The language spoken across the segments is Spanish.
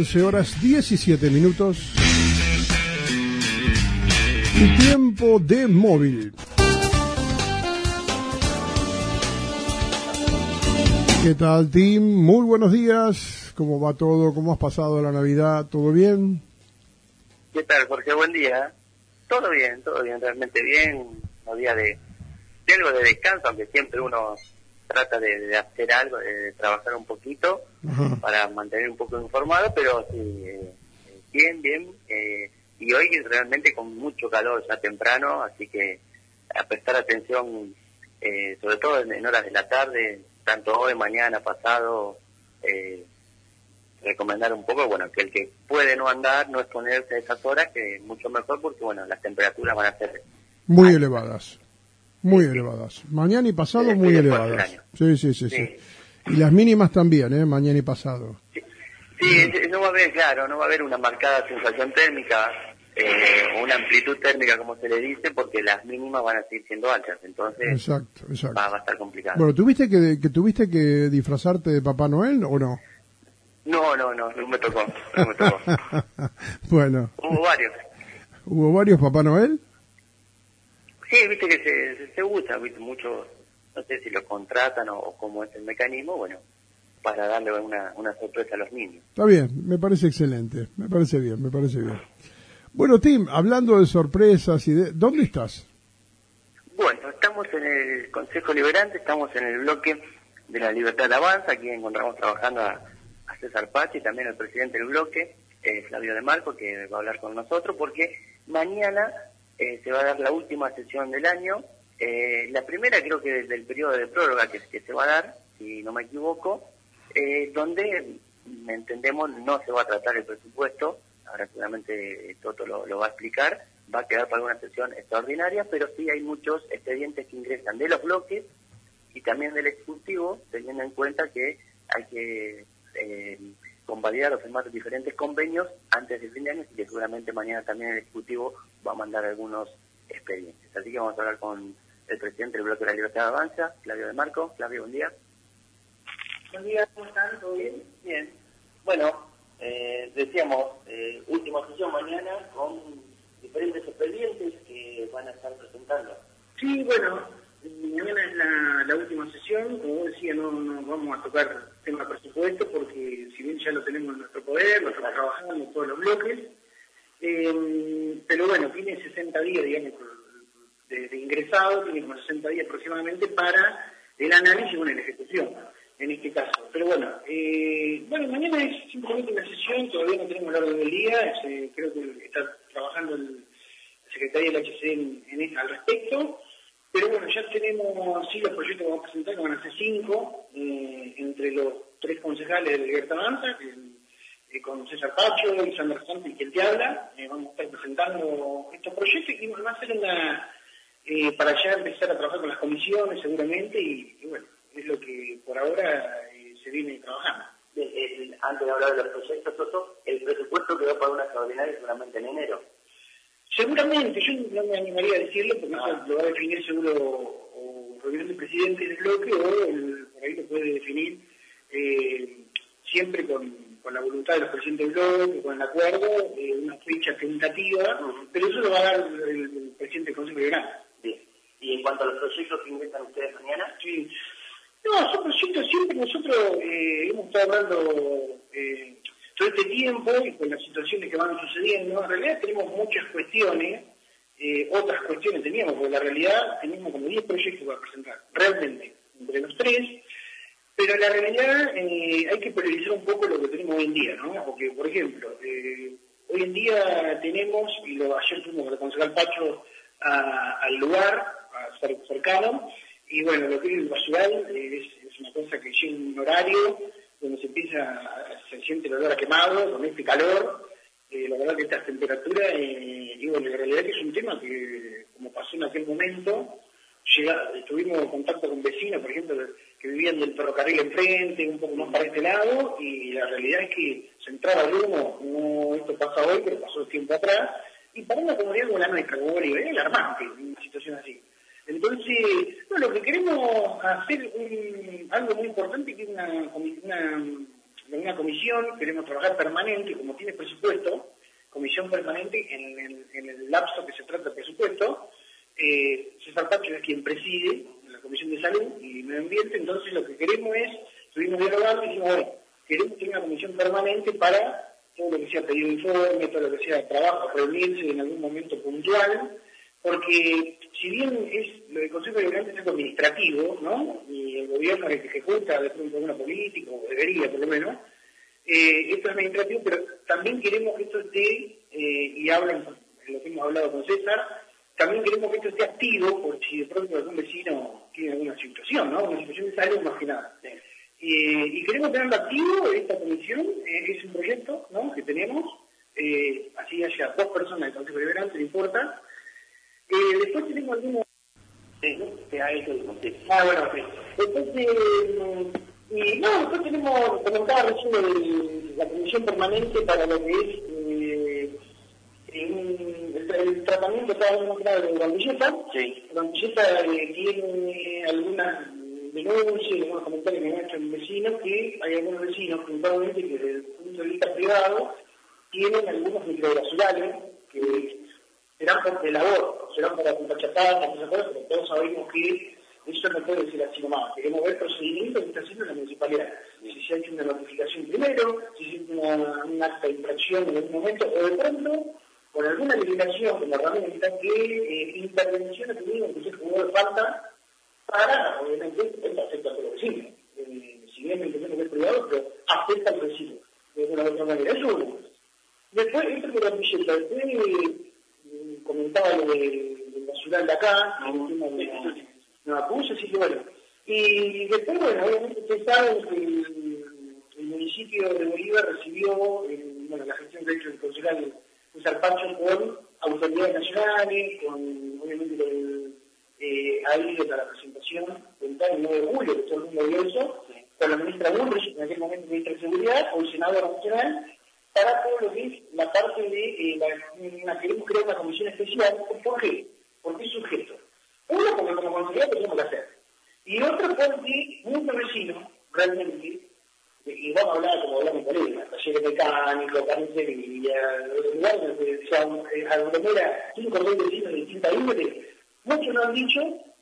11:17. Y tiempo de móvil. ¿Qué tal, Tim? Muy buenos días. ¿Cómo va todo? ¿Cómo has pasado la Navidad? ¿Todo bien? ¿Qué tal, Jorge? Buen día. Todo bien, realmente bien. Un día de algo de descanso, aunque siempre uno trata de hacer algo, de trabajar un poquito. Ajá. Para mantener un poco informado, pero sí, bien. Y hoy realmente con mucho calor ya temprano, así que a prestar atención, sobre todo en horas de la tarde, tanto hoy, mañana, pasado, recomendar un poco, bueno, que el que puede no andar, no exponerse a esas horas, que es mucho mejor porque, bueno, las temperaturas van a ser muy elevadas. Muy elevadas. Mañana y pasado muy elevadas. Sí. Y las mínimas también, mañana y pasado. Sí, no va a haber, no va a haber una marcada sensación térmica, una amplitud térmica, como se le dice, porque las mínimas van a seguir siendo altas, entonces exacto. Va a estar complicado. Bueno, ¿tuviste que disfrazarte de Papá Noel o no? No me tocó. Bueno. ¿Hubo varios Papá Noel? Sí, viste que se usa, viste, mucho, no sé si lo contratan o cómo es el mecanismo, bueno, para darle una sorpresa a los niños. Está bien, me parece excelente, me parece bien. Bueno, Tim, hablando de sorpresas ¿dónde estás? Bueno, estamos en el Consejo Liberante, estamos en el bloque de la Libertad de Avanza, aquí encontramos trabajando a César Pachi, también el presidente del bloque, Flavio De Marco, que va a hablar con nosotros, porque mañana se va a dar la última sesión del año, la primera creo que desde el periodo de prórroga que se va a dar, si no me equivoco, donde entendemos no se va a tratar el presupuesto, ahora seguramente Toto lo va a explicar, va a quedar para una sesión extraordinaria, pero sí hay muchos expedientes que ingresan de los bloques y también del Ejecutivo, teniendo en cuenta que hay que convalidar o firmar diferentes convenios antes del fin de año y que seguramente mañana también el Ejecutivo va a mandar algunos expedientes. Así que vamos a hablar con el presidente del bloque de la Libertad de Avanza, Flavio De Marco. Flavio, buen día. Buen día, ¿cómo están? ¿Todo bien? Bien. Bueno, decíamos, última sesión mañana con diferentes expedientes que van a estar presentando. Sí, bueno, mañana es la última sesión. Como vos decías, no vamos a tocar tema presupuesto porque si bien ya lo tenemos en nuestro poder, lo estamos trabajando en todos los bloques, pero bueno, tiene 60 días, digamos, de ingresado, tiene como 60 días aproximadamente para el análisis y la ejecución. En este caso. Pero bueno, mañana es simplemente una sesión, todavía no tenemos el orden del día, creo que está trabajando la Secretaría del HC al respecto, pero bueno, ya tenemos, sí, los proyectos que vamos a presentar, que van a ser 5, entre los 3 concejales de la Libertad Avanza, con César Pacho, Lisandro Santos y quien te habla, vamos a estar presentando estos proyectos y va a ser para ya empezar a trabajar con las comisiones seguramente y bueno, es lo que por ahora se viene trabajando. Antes de hablar de los proyectos, Toto, el presupuesto quedó para una extraordinaria seguramente en enero. Seguramente, yo no me animaría a decirlo porque eso lo va a definir seguro o reunión del presidente del bloque o por ahí lo puede definir siempre con la voluntad de los presidentes del bloque, con el acuerdo, una fecha tentativa, pero eso lo va a dar el presidente del Consejo Liberante. Bien. Y en cuanto a los proyectos que ingresan ustedes mañana, sí. No, son proyectos siempre nosotros hemos estado hablando todo este tiempo y con las situaciones que van sucediendo. En realidad tenemos muchas cuestiones, otras cuestiones teníamos, porque en la realidad teníamos como 10 proyectos para presentar, realmente, entre los 3, pero en la realidad hay que priorizar un poco lo que tenemos hoy en día, ¿no? Porque, por ejemplo, hoy en día tenemos, ayer fuimos con el concejal Pacho al lugar, cercano, y bueno, lo que es el basural es una cosa que llega un horario donde se siente el olor a quemado, con este calor, la verdad que estas temperaturas, y bueno, la realidad que es un tema que, como pasó en aquel momento, tuvimos contacto con vecinos, por ejemplo, que vivían del ferrocarril enfrente, un poco más para este lado, y la realidad es que se entraba el humo, no esto pasa hoy, pero pasó tiempo atrás, y para una comunidad como la nuestra, como Bolívar, es alarmante una situación así. Entonces, lo que queremos hacer algo muy importante, que es una en una comisión, queremos trabajar permanente, como tiene presupuesto, comisión permanente en el lapso que se trata de presupuesto. César Pacho es quien preside la Comisión de Salud y Medio Ambiente, entonces lo que queremos es, estuvimos dialogando y dijimos, bueno, queremos tener una comisión permanente para todo lo que sea pedido de informe, todo lo que sea trabajo, reunirse en algún momento puntual, porque si bien lo del Consejo Deliberante es algo administrativo, ¿no? Y el gobierno es el que ejecuta de pronto alguna política, o debería por lo menos, esto es administrativo, pero también queremos que esto esté, y hablan en lo que hemos hablado con César, también queremos que esto esté activo por si de pronto algún vecino tiene alguna situación, ¿no? Una situación de salud más que nada. Y queremos tenerlo activo, esta comisión, es un proyecto, ¿no?, que tenemos, así haya 2 personas del Consejo Deliberante, no importa. Después tenemos algunos... bueno, sí. Después tenemos, comentaba recién de la comisión permanente para lo que es el tratamiento cada vez más grave de la Villeta. Sí. La Villeta tiene algunas denuncias, algunos comentarios que me han hecho los vecinos, que hay algunos vecinos, puntualmente, que desde el punto de vista privado, tienen algunos microbasurales que serán por labor, serán para compachatadas, pero todos sabemos que eso no puede ser así nomás. Queremos ver procedimientos que está haciendo la municipalidad. Si se ha hecho una notificación primero, si se ha hecho un acta de infracción en algún momento, o de pronto, con alguna limitación de la herramienta que intervención ha tenido que se jugó de falta para, obviamente, esto afecta a todos los vecinos. Si bien entendemos que es privado, pero afecta al vecino de una u otra manera. Eso es uno. Después, esto de la Villeta, después comentaba lo del basural de acá, no acusa, así que bueno. Y después, bueno, obviamente ustedes saben que el municipio de Bolívar recibió la gestión que ha hecho el concejal César Pacho con autoridades nacionales, con obviamente ha ido para la presentación del 9 de julio, que todo el mundo vio eso, con la ministra Bullrich, en aquel momento ministra de Seguridad, o el senador nacional, para todo lo que es la parte de queremos crear una comisión especial. ¿Por qué? Porque es sujeto. Uno, porque como consejería tenemos que hacer. Y otro, porque muchos vecinos, realmente, y vamos a hablar como hablamos con él, talleres mecánicos, carnicería, lugares donde se aglomera 5 o 6 vecinos de distintas índoles, muchos nos han dicho,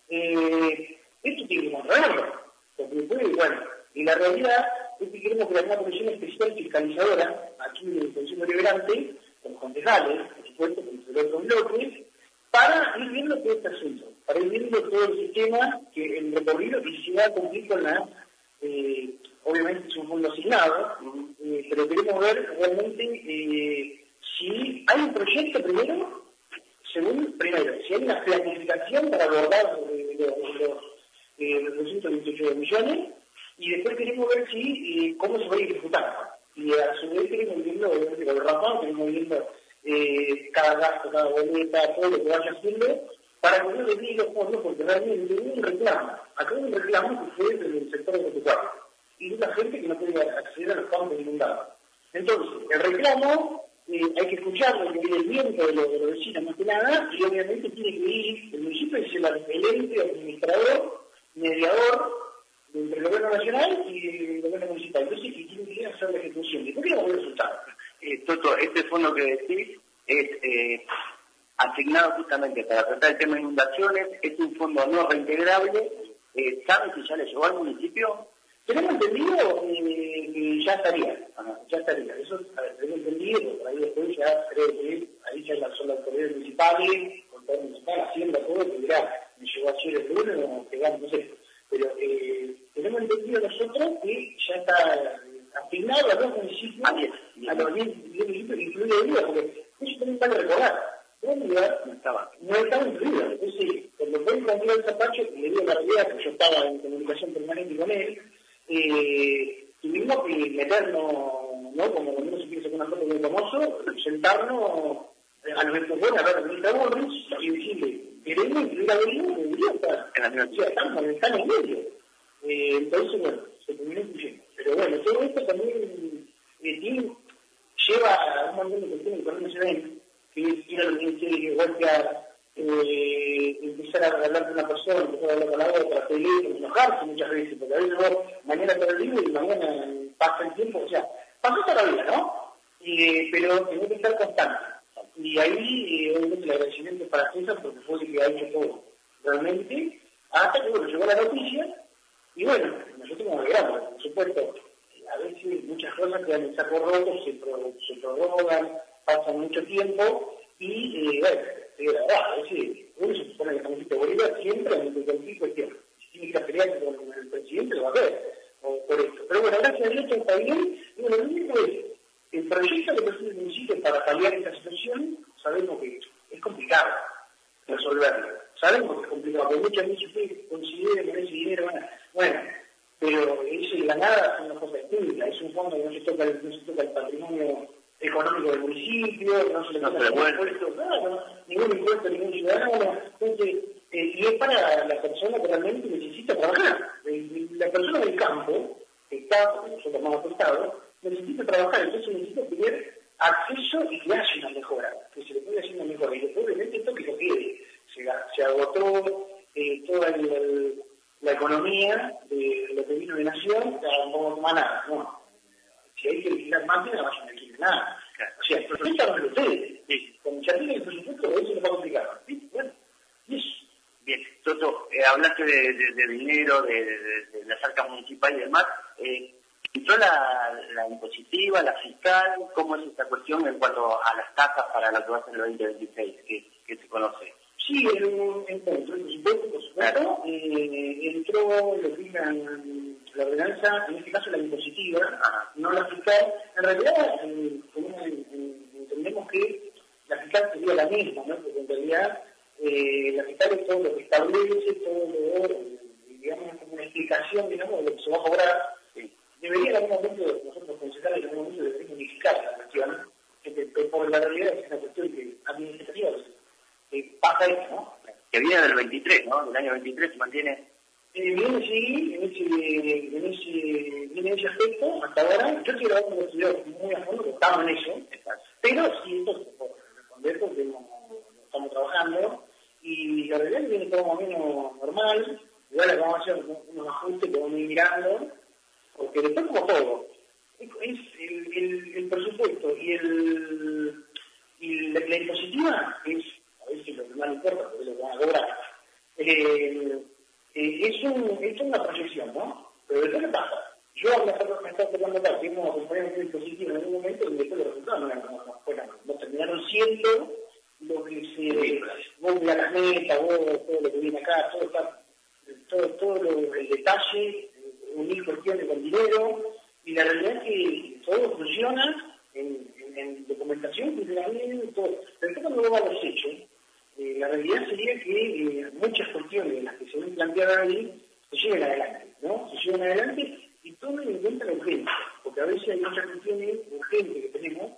esto tiene que controlarlo. Porque después, bueno, y la realidad es que queremos crear una comisión especial fiscalizadora, aquí en el Consejo Deliberante, con concejales, por supuesto, con los otros bloques, para ir viendo todo este asunto, para ir viendo todo el sistema que el recorrido y si va a cumplir con la, obviamente es un fondo asignado, pero queremos ver realmente si hay un proyecto primero, si hay una planificación para abordar los 228 millones, y después queremos ver cómo se va a ir ejecutando. Y a su vez queremos ir viendo, obviamente, con el rapado, queremos ir viendo cada gasto, cada boleta, todo lo que vaya haciendo, para que no le diga los fondos, porque realmente hubo un reclamo. Acá hubo un reclamo que fue del sector agropecuario. Y de una gente que no podía acceder a los fondos inundados. Entonces, el reclamo, hay que escucharlo, que viene el viento de los vecinos más que nada, y obviamente tiene que ir, el municipio es el ente administrador, mediador, entre el gobierno nacional y el gobierno municipal. Entonces, que tiene que hacer la ejecución. ¿Y por qué no voy a resultar? Toto, este fondo que decís es asignado justamente para tratar el tema de inundaciones, es un fondo no reintegrable. ¿Saben si ya le llegó al municipio? Tenemos entendido que ya estaría. Eso, tenemos entendido, por ahí después ya creo que ahí ya son las autoridades municipales, con todo el municipal, haciendo todo, que dirá, me llegó ayer el lunes, o pegamos, no sé. Pero tenemos entendido nosotros que ya está asignado a los municipios, a los 10 municipios, incluido Bolívar, porque eso también vale recordar. Bolívar no estaba incluido. Entonces, cuando fue encontrado el Zapacho, le digo la realidad, porque yo estaba en comunicación permanente con él, tuvimos que meternos, ¿no? Como cuando uno se piensa con una foto muy famoso, sentarnos a los estudiantes, a la ministra Bullrich, y decirle, queremos incluir a Bolívar, que Bolívar está en la universidad, están en medio. Entonces, bueno, se terminó incluyendo. Pero bueno, todo esto también lleva a un montón de cuestiones económicas, que es ir a los ministerios, golpear, empezar a hablar con una persona, empezar a hablar con la otra, pelear, enojarse muchas veces, porque a veces vos mañana te libre y mañana pasa el tiempo, o sea, pasó toda la vida, ¿no? Pero tenés que estar constante. Y ahí, obviamente, el agradecimiento para César, porque fue el que ha hecho todo, realmente, hasta que, bueno, llegó la noticia, y bueno, nosotros nos alegramos, por supuesto. A veces muchas cosas quedan en saco roto, se prorrogan, pasan mucho tiempo, y, bueno, a veces uno se pone la camiseta de Bolívar siempre en cualquier cuestión. Si tiene que ir a pelear con el presidente, lo va a hacer, por esto. Pero bueno, gracias a Dios todo está bien, y bueno, lo único es, el proyecto que presenta el municipio para paliar esta situación, sabemos que es complicado resolverlo. Sabemos que es complicado, porque muchas veces ustedes consideren que ese dinero, bueno, pero eso de la nada es una cosa distinta, es un fondo que no se toca el patrimonio económico del municipio, no se le toca ningún impuesto, claro, ningún impuesto a ningún ciudadano, entonces, y es para la persona que realmente necesita trabajar. La persona del campo, que está, como nosotros hemos apuntado, necesita trabajar, entonces necesita tener acceso y que haya una mejora, que se le pueda hacer una mejora, y después obviamente esto que lo quede, se agotó toda la economía de lo que vino de Nación, no toma nada, no. Si hay que alquilar máquinas, vayan a alquilar nada. O sea, el proyecto no lo ustedes. Cuando ya tienen el presupuesto, eso les va a complicar. Bueno, y eso. Bien, Toto, hablaste de dinero, de las arcas municipales y demás. ¿Entró la impositiva, la fiscal? ¿Cómo es esta cuestión en cuanto a las tasas para lo que va a ser el 2026, que se conoce? Sí, entró el presupuesto, por supuesto, entró lo que es la ordenanza, en este caso la impositiva, no la fiscal. En realidad, entendemos que la fiscal sería la misma, ¿no? Porque en realidad la fiscal es todo lo que establece, todo lo, digamos, como una explicación, digamos, de lo que se va a cobrar. Debería en algún momento, nosotros concejales en algún momento deberíamos unificar la cuestión, que por la realidad es una cuestión que administrativa pasa esto, ¿no? Que viene del 23, ¿no? Del año 23 se mantiene. Viene, sí, en ese aspecto, hasta ahora. Yo quiero dar un estudio muy a fondo, que estamos en eso, pero sí, esto por responder, porque no estamos trabajando, y la realidad es que viene todo más o menos normal. Igual le vamos a hacer unos ajustes que vamos a ir mirando, porque después, como todo, es el presupuesto y la impositiva es, a veces lo que más importa, porque es lo que van a cobrar. Es una proyección, ¿no? Pero después, ¿qué pasa? Yo me está tocando acá, que hemos acompañado un dispositivo en algún momento y después los resultados no terminaron siendo lo que vos mirás las metas, vos todo lo que viene acá, todo el detalle, unir cuestiones con dinero, y la realidad es que todo funciona en documentación, funciona bien, todo. Pero después cuando vamos a los hechos, la realidad sería que muchas cuestiones de las que se ven planteadas ahí se lleven adelante, ¿no? Se lleven adelante y tomen en cuenta la urgencia, porque a veces hay muchas cuestiones urgentes que tenemos,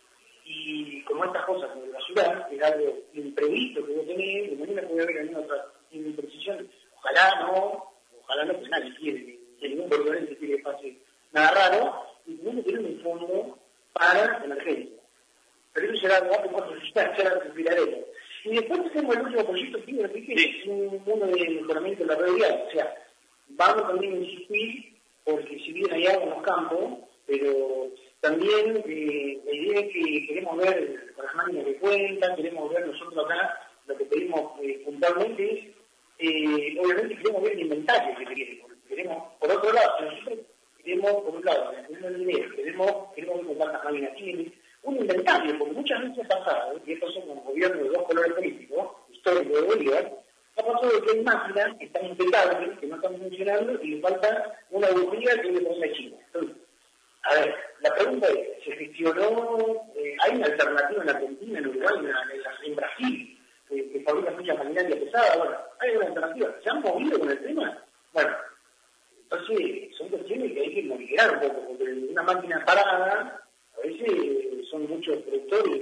y como estas cosas, como la ciudad, que es algo imprevisto que vos tenés, de manera puede haber alguna otra imprecisión, ojalá no, porque nadie quiere, que ningún bolivariano quiere que pase nada raro, y tenemos que tener un fondo para emergencia. Pero eso será algo cuando será respiradero. Y después tenemos el último proyecto que es uno de mejoramiento de la red vial. O sea, vamos también a insistir, porque si bien hay agua en los campos, pero también la idea es que queremos ver con las máquinas que cuentan, queremos ver nosotros acá, lo que pedimos puntualmente es, obviamente queremos ver el inventario que queremos, por otro lado, nosotros queremos, por un lado, tener el dinero, queremos ver cuántas máquinas tienen, un inventario, porque muchas veces ha pasado, y esto son como gobiernos de dos colores políticos, histórico de Bolívar, ha pasado de que hay máquinas que están impecables, que no están funcionando, y le falta una bujía que le pone a China. Entonces, a ver, la pregunta es, ¿se gestionó, hay una alternativa en Argentina, en Uruguay, en Brasil, que fabrican mucha maquinaria pesada? Bueno, hay una alternativa. ¿Se han movido con el tema? Bueno, entonces son cuestiones que hay que monitorear un poco, porque una máquina parada, a veces son muchos productores,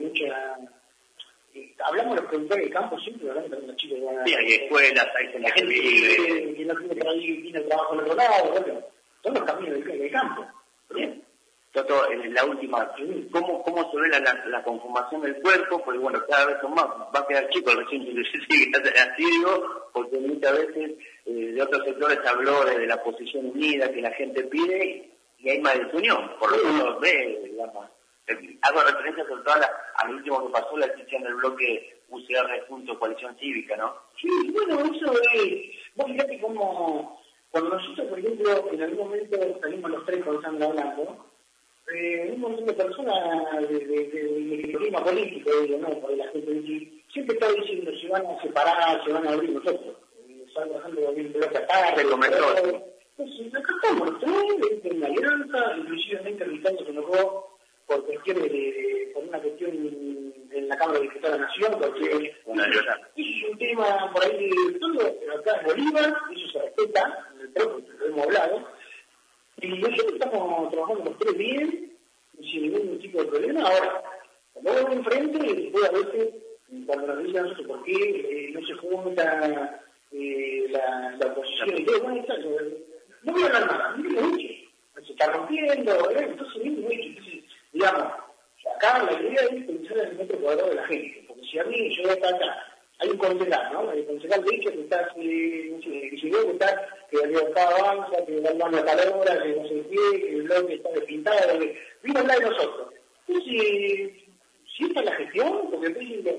hablamos de los productores del campo siempre, hablamos de los chicos que van a... Sí, hay escuelas, hay la gente que no tiene que ir al trabajo al otro lado, bueno, son los caminos del campo, ¿bien? Toto, la última, ¿cómo se ve la conformación del cuerpo? Porque bueno, cada vez son más, va a quedar chico el recinto, así digo, porque muchas veces de otros sectores se habló de la posición unida que la gente pide y hay más desunión, por lo menos ve, digamos. Hago referencia sobre todo al último que pasó, la decisión del bloque UCR junto Coalición Cívica, ¿no? Sí, bueno, eso es, vos fíjate cómo, cuando nosotros, por ejemplo, en algún momento salimos los tres con Sandra hablando, un montón de personas de clima político, digo, ¿no? Porque la gente siempre está diciendo si van a separar, si van a abrir nosotros. Sandra va a abrir un bloque acá. Se comentó. Entonces, acá estamos los tres, en una alianza, inclusive Ricardo se enojó por una cuestión en la Cámara de Diputados de la Nación, porque es un tema por ahí de todo, pero acá es Bolívar, eso se respeta, en el propio, lo hemos hablado, y nosotros estamos trabajando los tres bien, sin ningún tipo de problema. Ahora, cuando vamos enfrente, después a veces, cuando nos dicen nosotros por qué no se junta la oposición y todo, no voy a hablar nada, no lo he hecho, se está rompiendo, entonces no lo he hecho. Entonces, digamos, acá la idea es pensar en el metro cuadrado de la gente, porque si a mí yo voy a estar acá, hay un concejal, ¿no? El concejal de hecho que está, que la libertad avanza, que da la palabra, que no sé qué, que el bloque está despintado, que vino a hablar de nosotros. Entonces, si esta es la gestión, porque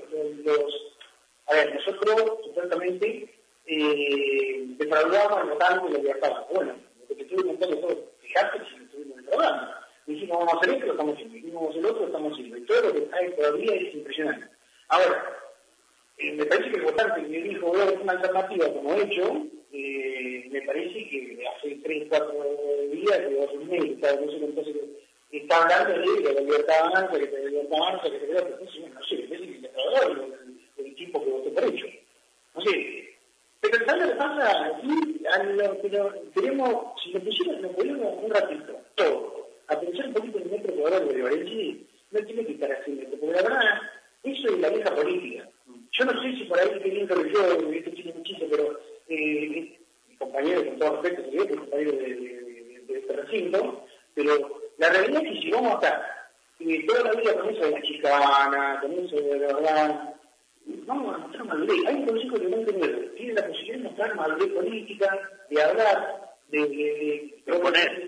a ver, nosotros supuestamente defraudamos al votante de la libertad. Bueno, lo que tuvimos que hacer fijarte si lo estuvimos defraudando. Dijimos vamos a hacer esto, lo estamos haciendo. Dijimos vamos a hacer otro, lo estamos haciendo. Y todo lo que hay todavía es impresionante. Ahora, me parece que el votante que dijo voy a hacer una alternativa como he hecho, me parece que hace 3, 4 días, que hace un mes, entonces está hablando de la libertad avanza, que la libertad avanza, que se crea, entonces, no sé, me parece que es el tipo que votó por hecho. No sé, pero ¿sabes lo que pasa? Aquí, queremos, si nos pusiéramos un ratito, todo, a pensar un poquito en el metro cuadrado de Valencia, no tiene que estar haciendo esto, porque la verdad, eso es la vieja política. Yo no sé si por ahí teniendo yo, esto tiene muchísimo, pero mi compañero, con todo respeto, que es compañero de este recinto, pero la realidad es que si vamos a estar toda la vida con eso de la chicana, con eso de la verdad, vamos a mostrar madurez. Hay un consejo de mente nuevo, tiene la posibilidad de mostrar madurez política, de hablar, de proponer,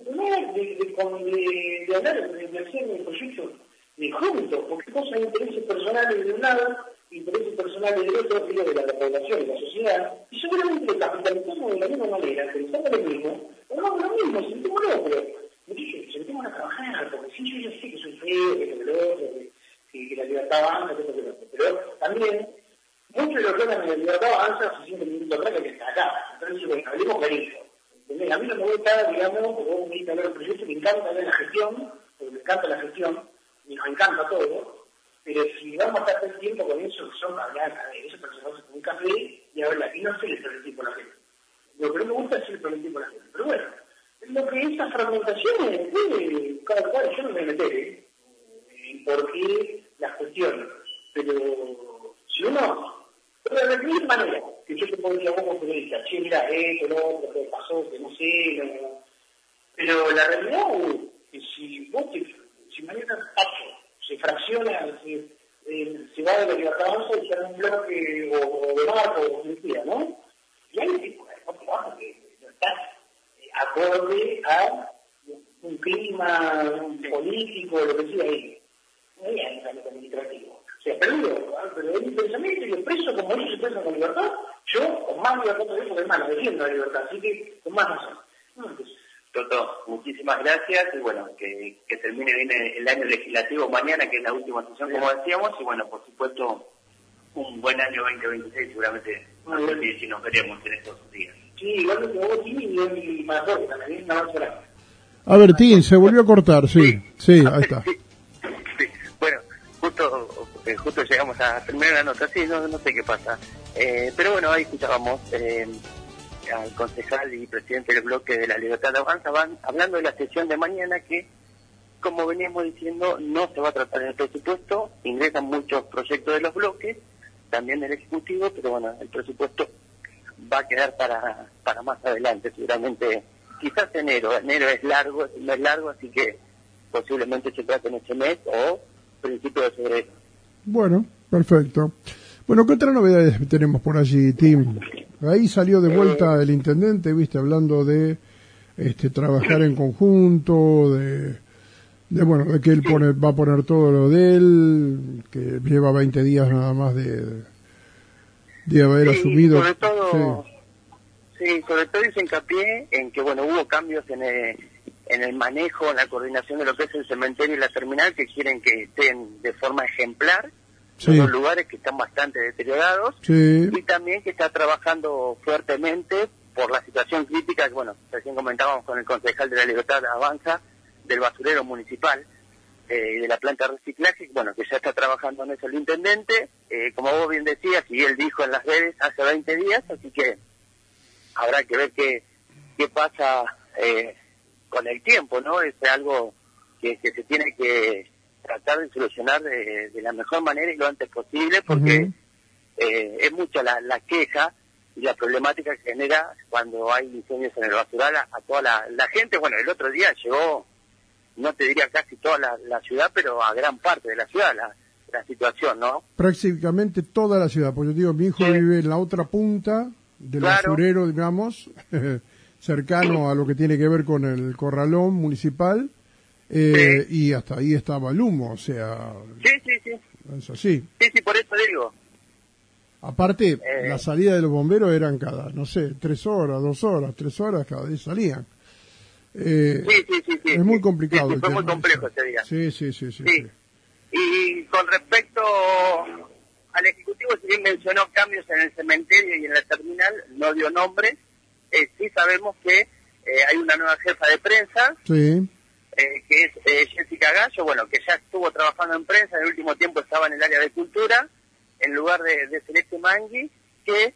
de hablar, de hacer un proyecto juntos, porque cosas hay intereses personales de un lado, intereses personales del otro, digo, de la población, de la sociedad, y seguramente lo capitalizamos de la misma manera, pensando lo mismo, hagamos lo mismo, sentémonos, pero sentémonos a trabajar, porque si yo ya sé que soy feo, que soy otro, que la libertad avanza, que esto, pero también, muchos de los que hablan de la libertad avanza se sienten un minuto atrás que está acá, entonces, bueno, hablemos clarito. A mí no me gusta, digamos, porque vos me dices hablar del proyecto, me encanta hablar de la gestión, porque me encanta la gestión, y nos encanta todo, pero si vamos a estar todo el tiempo con eso, son hablar, eso personas con un café y hablar, y no sé el proyecto a la gente. Lo que no me gusta es el proyecto a la gente. Pero bueno, lo que estas fragmentaciones, cada cual, yo no me meteré en por qué las cuestiones, pero si uno, pero de la misma manera, que yo te podría vos como periodista, che, mira, esto, lo otro, que pasó, que no sé, no. Pero la realidad es que si mañana se fracciona, se va de la libertad avanza y se hace un bloque o de marco o de mentira, ¿no? Y hay un tipo de trabajo que está acorde a un clima político, lo que sea ahí. No hay algo administrativo. O sea, pero es mi pensamiento y lo expreso como ellos se expresan con libertad, yo con más libertad de eso, hermano, defiendo la libertad, así que con más razón. Toto, muchísimas gracias y bueno, que termine bien el año legislativo mañana, que es la última sesión, como decíamos, y bueno, por supuesto, un buen año 2026, seguramente y nos veremos en estos días. Sí, igual que vos, y para todos también, una vez por año. A ver, Tim, se volvió a cortar, sí, ahí está. Sí. Bueno, justo llegamos a terminar la nota, sí, no sé qué pasa, pero bueno, ahí escuchábamos al concejal y presidente del bloque de la Libertad Avanza van hablando de la sesión de mañana que, como veníamos diciendo, no se va a tratar en el presupuesto, ingresan muchos proyectos de los bloques, también del Ejecutivo, pero bueno, el presupuesto va a quedar para más adelante, seguramente, quizás enero es largo, así que posiblemente se trate en este mes o principio de febrero. Bueno, perfecto. Bueno, ¿qué otras novedades tenemos por allí, Tim? Ahí salió de vuelta el intendente, viste, hablando de trabajar en conjunto, de que él va a poner todo lo de él, que lleva 20 días nada más de haber asumido. Sobre todo, sobre todo hizo hincapié en que, bueno, hubo cambios en el manejo, en la coordinación de lo que es el cementerio y la terminal, que quieren que estén de forma ejemplar. Son los lugares que están bastante deteriorados, y también que está trabajando fuertemente por la situación crítica que, bueno, recién comentábamos con el concejal de la Libertad Avanza, del basurero municipal y de la planta de reciclaje, bueno, que ya está trabajando en eso el intendente, como vos bien decías, y él dijo en las redes hace 20 días, así que habrá que ver qué pasa con el tiempo, ¿no? Es algo que se tiene que tratar de solucionar de la mejor manera y lo antes posible, porque es mucha la queja y la problemática que genera cuando hay incendios en el basural a toda la gente. Bueno, el otro día llegó, no te diría casi toda la ciudad, pero a gran parte de la ciudad la situación, ¿no? Prácticamente toda la ciudad, porque yo digo, mi hijo vive en la otra punta del basurero, digamos, cercano a lo que tiene que ver con el corralón municipal, y hasta ahí estaba el humo, o sea... Sí. Es así. Sí, por eso digo. Aparte, la salida de los bomberos eran cada, no sé, 3 horas, 2 horas, 3 horas, cada día salían. Sí. Es muy complicado. Fue muy complejo ese día. Sí. Y con respecto al Ejecutivo, si bien mencionó cambios en el cementerio y en la terminal, no dio nombres. Sí sabemos que hay una nueva jefa de prensa, que es Jessica Gallo, bueno, que ya estuvo trabajando en prensa, en el último tiempo estaba en el área de cultura, en lugar de Celeste Mangui, que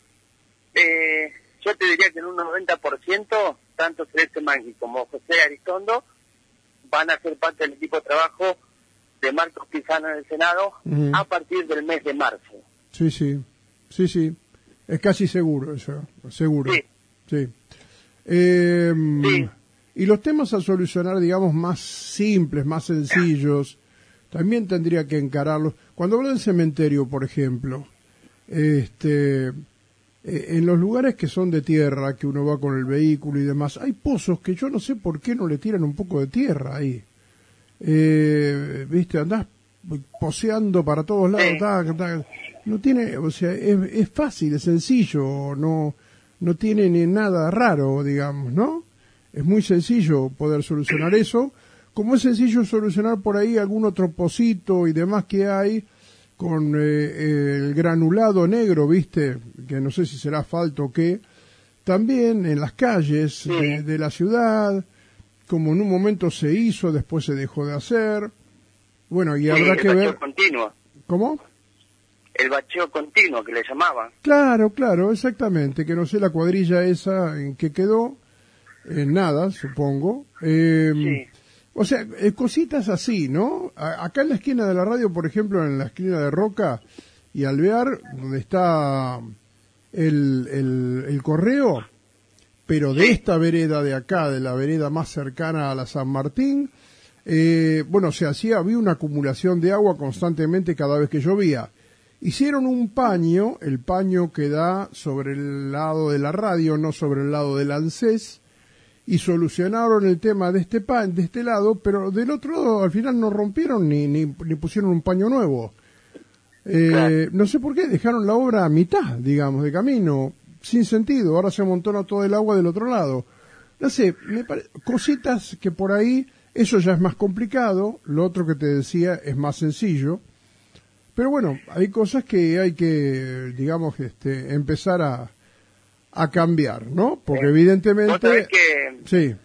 yo te diría que en un 90%, tanto Celeste Mangui como José Aristondo van a ser parte del equipo de trabajo de Marcos Pizano en el Senado a partir del mes de marzo. Sí. Es casi seguro eso, seguro. Sí. Y los temas a solucionar, digamos, más simples, más sencillos, también tendría que encararlos. Cuando hablo del cementerio, por ejemplo, en los lugares que son de tierra, que uno va con el vehículo y demás, hay pozos que yo no sé por qué no le tiran un poco de tierra ahí. Viste, andás poseando para todos lados, no tiene, o sea, es fácil, es sencillo, no tiene ni nada raro, digamos, ¿no? Es muy sencillo poder solucionar eso, como es sencillo solucionar por ahí algún otro pocito y demás que hay con el granulado negro, ¿viste? Que no sé si será asfalto o qué. También en las calles de la ciudad, como en un momento se hizo, después se dejó de hacer. Bueno, y habrá que ver... El bacheo continuo. ¿Cómo? El bacheo continuo, que le llamaban. Claro, exactamente, que no sé la cuadrilla esa en qué quedó, en nada, supongo. O sea, cositas así, ¿no? Acá en la esquina de la radio, por ejemplo, en la esquina de Roca y Alvear, donde está el correo, pero de esta vereda de acá, de la vereda más cercana a la San Martín, bueno, había una acumulación de agua constantemente cada vez que llovía. Hicieron un paño, el paño que da sobre el lado de la radio, no sobre el lado del ANSES, y solucionaron el tema de este lado, pero del otro lado al final no rompieron ni pusieron un paño nuevo. No sé por qué, dejaron la obra a mitad, digamos, de camino, sin sentido. Ahora se amontona todo el agua del otro lado. No sé, cositas que por ahí, eso ya es más complicado, lo otro que te decía es más sencillo. Pero bueno, hay cosas que hay que, digamos, empezar a cambiar, ¿no? Porque evidentemente... Sí,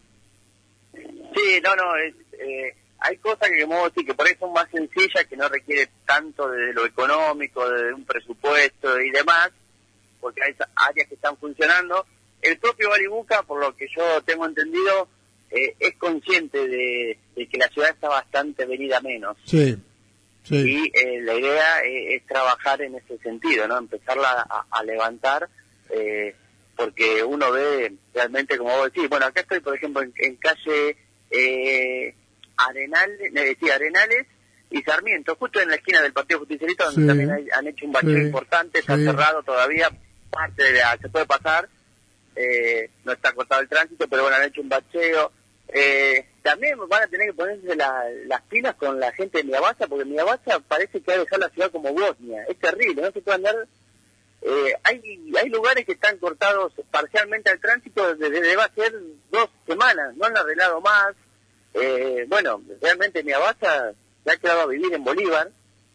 hay cosas que, como vos decís, que por ahí son más sencillas, que no requiere tanto de lo económico, de un presupuesto y demás, porque hay áreas que están funcionando. El propio Baribuca, por lo que yo tengo entendido, es consciente de que la ciudad está bastante venida menos. Sí. Y la idea es trabajar en ese sentido, ¿no? Empezarla a levantar, porque uno ve realmente, como vos decís, bueno, acá estoy, por ejemplo, en calle Arenales y Sarmiento, justo en la esquina del Partido Justicialista, donde también han hecho un bacheo importante, está cerrado todavía, parte de se puede pasar, no está cortado el tránsito, pero bueno, han hecho un bacheo. También van a tener que ponerse las pilas con la gente de Miabaza, porque Miabaza parece que ha dejado la ciudad como Bosnia, es terrible, no se puede andar. Hay lugares que están cortados parcialmente al tránsito desde va a ser 2 semanas, no han arreglado más. Bueno, realmente Miabaza se ha quedado a vivir en Bolívar,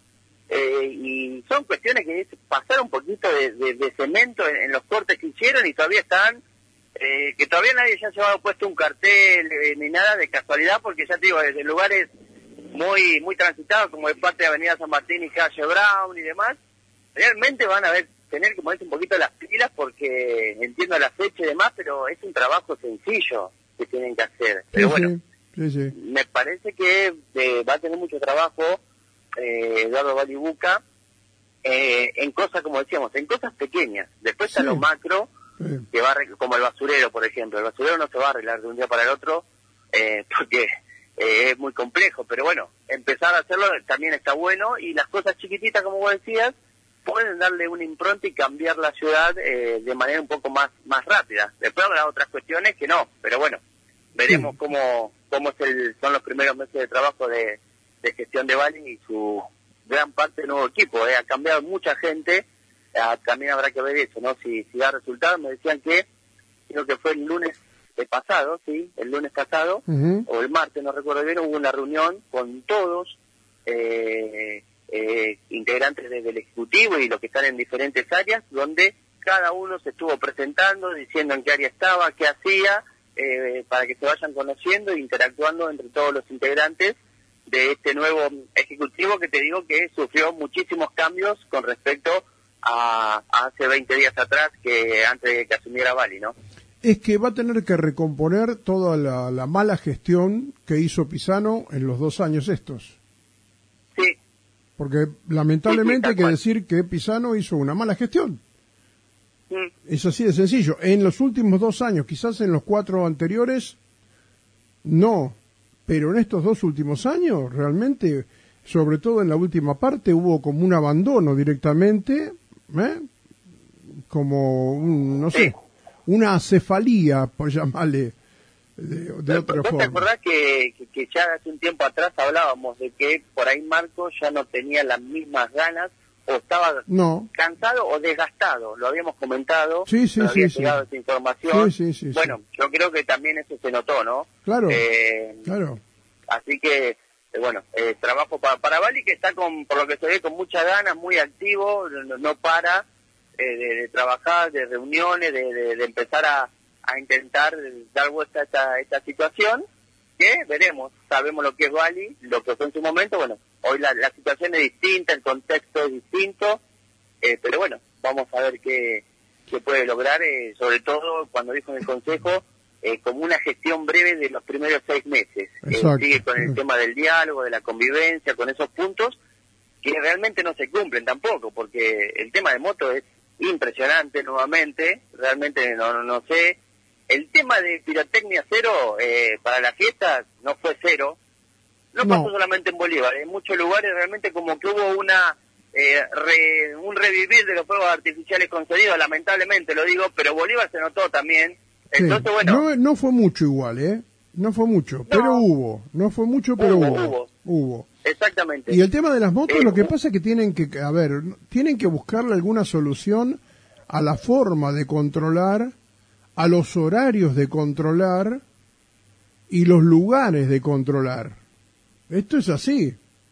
y son cuestiones que es pasar un poquito de cemento en los cortes que hicieron y todavía están, que todavía nadie ya se ha puesto un cartel ni nada de casualidad, porque ya te digo, desde lugares muy muy transitados como de parte de Avenida San Martín y Calle Brown y demás, realmente van a tener que ponerse un poquito las pilas, porque entiendo la fecha y demás, pero es un trabajo sencillo que tienen que hacer. Pero bueno, me parece que va a tener mucho trabajo Eduardo Balibuca en cosas, como decíamos, en cosas pequeñas. Después está lo macro, que como el basurero, por ejemplo. El basurero no se va a arreglar de un día para el otro, porque es muy complejo, pero bueno, empezar a hacerlo también está bueno, y las cosas chiquititas, como vos decías, pueden darle una impronta y cambiar la ciudad de manera un poco más rápida. Después habrá otras cuestiones que no, pero bueno, veremos cómo son los primeros meses de trabajo de gestión de Bali y su gran parte del nuevo equipo. Ha cambiado mucha gente, también habrá que ver eso, ¿no? Si da resultados. Me decían creo que fue el lunes pasado, o el martes, no recuerdo bien, hubo una reunión con todos, integrantes del Ejecutivo y los que están en diferentes áreas, donde cada uno se estuvo presentando, diciendo en qué área estaba, qué hacía, para que se vayan conociendo e interactuando entre todos los integrantes de este nuevo Ejecutivo, que te digo que sufrió muchísimos cambios con respecto a hace 20 días atrás, que antes de que asumiera Bali, ¿no? Es que va a tener que recomponer toda la mala gestión que hizo Pisano en los 2 años estos. Sí. Porque lamentablemente hay que decir que Pisano hizo una mala gestión. Es así de sencillo. En los últimos 2 años, quizás en los 4 anteriores, no. Pero en estos 2 últimos años, realmente, sobre todo en la última parte, hubo como un abandono directamente, como no sé, una acefalía, por llamarle de otra forma. ¿Te acordás que ya hace un tiempo atrás hablábamos de que por ahí Marco ya no tenía las mismas ganas, o estaba cansado o desgastado? Lo habíamos comentado, había llegado esa información. Bueno, yo creo que también eso se notó, ¿no? Claro, Así que, bueno, trabajo para Bali, que está por lo que se ve, con muchas ganas, muy activo, no para de trabajar, de reuniones, de empezar a intentar dar vuelta a esta situación, que veremos, sabemos lo que es Bali, lo que fue en su momento. Bueno, hoy la situación es distinta, el contexto es distinto, pero bueno, vamos a ver qué puede lograr, sobre todo cuando dijo en el Consejo, como una gestión breve de los primeros 6 meses. Sigue con el tema del diálogo, de la convivencia, con esos puntos que realmente no se cumplen tampoco, porque el tema de moto es impresionante nuevamente, realmente no sé. El tema de pirotecnia cero para las fiestas no fue cero, no pasó solamente en Bolívar, en muchos lugares realmente como que hubo un revivir de los fuegos artificiales concedidos, lamentablemente lo digo, pero Bolívar se notó también. Entonces, bueno, no fue mucho igual, no fue mucho, pero hubo, no fue mucho, pero hubo. Exactamente. Y el tema de las motos, lo que pasa es que tienen que buscarle alguna solución a la forma de controlar, a los horarios de controlar y los lugares de controlar. Esto es así.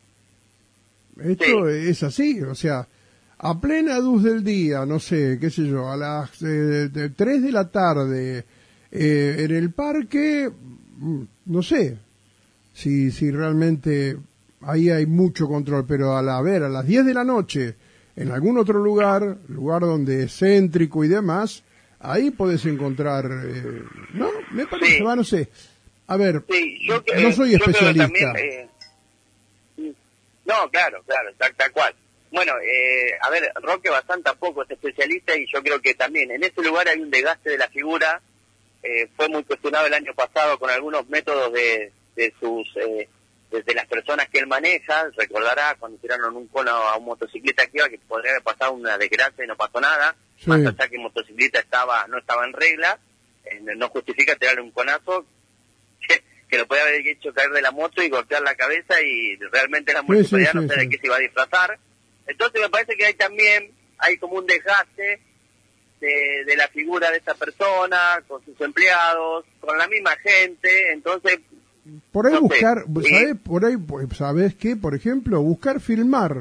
Es así, o sea, a plena luz del día, no sé, qué sé yo, a las 3 de la tarde, en el parque, no sé si realmente ahí hay mucho control, pero a las 10 de la noche, en algún otro lugar donde es céntrico y demás, ahí podés encontrar, ¿no? Me parece, no sé. A ver, no soy especialista. También, no, claro, tal cual. Bueno, a ver, Roque Bazán tampoco es especialista, y yo creo que también en ese lugar hay un desgaste de la figura. Fue muy cuestionado el año pasado con algunos métodos de sus desde las personas que él maneja, recordará cuando tiraron un cono a un motociclista que iba, que podría haber pasado una desgracia y no pasó nada, Sí. más allá que el motociclista no estaba en regla, no justifica tirarle un conazo que lo podía haber hecho caer de la moto y golpear la cabeza, y realmente la municipalidad no sé de qué se iba a disfrazar. Entonces me parece que hay como un desgaste de la figura de esta persona, con sus empleados, con la misma gente. Entonces por ahí no buscar, sé, ¿sabes? Por ahí, ¿sabes qué? Por ejemplo, buscar filmar.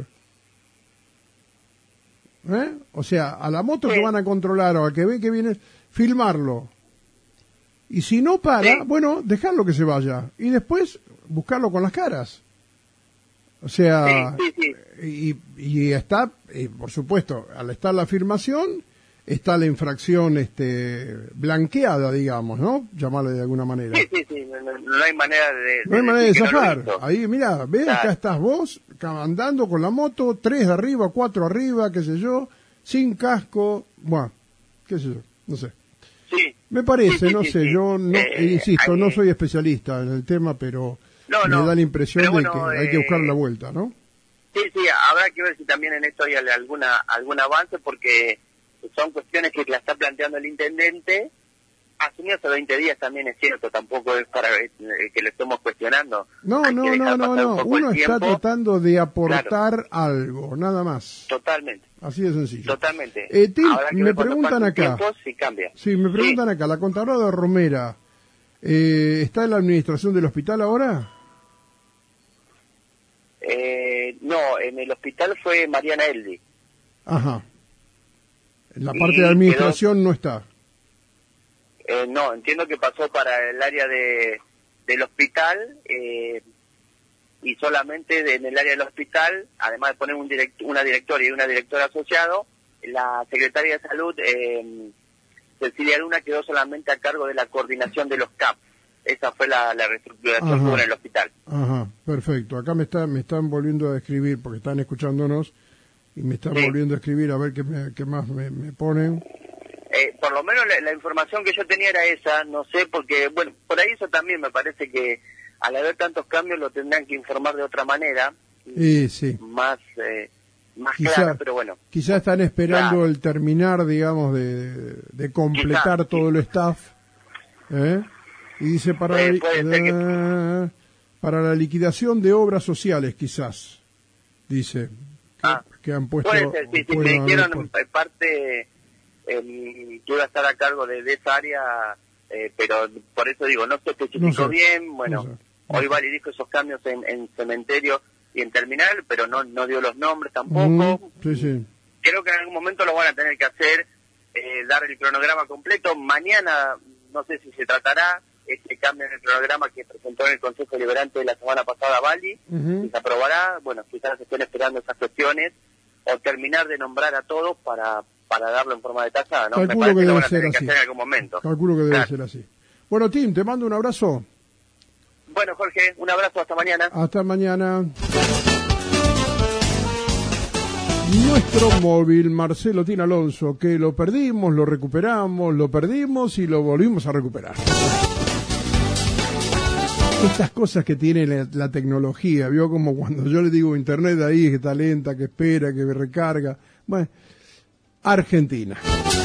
O sea, a la moto que van a controlar o a que ve que viene, filmarlo. Y si no para, bueno, dejarlo que se vaya. Y después buscarlo con las caras. O sea, y está, por supuesto, al estar la filmación, está la infracción blanqueada, digamos, ¿no? Llamarle de alguna manera. Sí, no hay manera no hay manera de que zafar. no lo hizo. Ahí, mira, ves, acá estás vos, andando con la moto, 3 arriba, 4 arriba, qué sé yo, sin casco, bueno, qué sé yo, no sé. Sí. Me parece, no Sí. sé, yo no, insisto, no soy especialista en el tema, pero me da la impresión de que hay que buscar la vuelta, ¿no? Sí, habrá que ver si también en esto hay algún avance, porque son cuestiones que la está planteando el intendente. Asumió hace 20 días también, es cierto, tampoco es para que lo estemos cuestionando. No, uno está tratando de aportar algo, nada más. Totalmente. Así de sencillo. Totalmente. Tim, me preguntan acá. Si cambia. Sí, me preguntan acá, la contadora de Romera, ¿está en la administración del hospital ahora? No, en el hospital fue Mariana Eldi. Ajá. En la parte de administración no está. No, entiendo que pasó para el área del hospital, y solamente en el área del hospital, además de poner una directora y una directora asociado, la secretaria de salud, Cecilia Luna, quedó solamente a cargo de la coordinación de los CAP. Esa fue la reestructuración que hubo en el hospital. Ajá, perfecto. Acá me están volviendo a escribir, porque están escuchándonos, y me están volviendo a escribir a ver qué más me ponen. Por lo menos la información que yo tenía era esa, no sé, porque, bueno, por ahí eso también me parece que al haber tantos cambios lo tendrán que informar de otra manera, más clara, pero bueno. Quizás están esperando el terminar, digamos, de completar todo el staff, y dice para la liquidación de obras sociales, quizás, dice, que han puesto... Puede ser, sí, me dijeron parte... que iba a estar a cargo de esa área, pero por eso digo, no se especificó bien. Bueno, hoy Vali dijo esos cambios en cementerio y en terminal, pero no dio los nombres tampoco. Creo que en algún momento lo van a tener que hacer, dar el cronograma completo. Mañana, no sé si se tratará este cambio en el cronograma que presentó en el Consejo Deliberante de la semana pasada Vali, si se aprobará. Bueno, quizás estén esperando esas cuestiones, o terminar de nombrar a todos para darlo en forma detallada, ¿no? Calculo Me parece que que lo debe van a tener ser que así. hacer en algún momento. Calculo que debe ser así. Bueno, Tim, te mando un abrazo. Bueno, Jorge, un abrazo, hasta mañana. Hasta mañana. Nuestro móvil, Marcelo Tin Alonso, que lo perdimos, lo recuperamos, lo perdimos y lo volvimos a recuperar. Estas cosas que tiene la tecnología, vio como cuando yo le digo internet ahí, que está lenta, que espera, que recarga. Bueno, Argentina.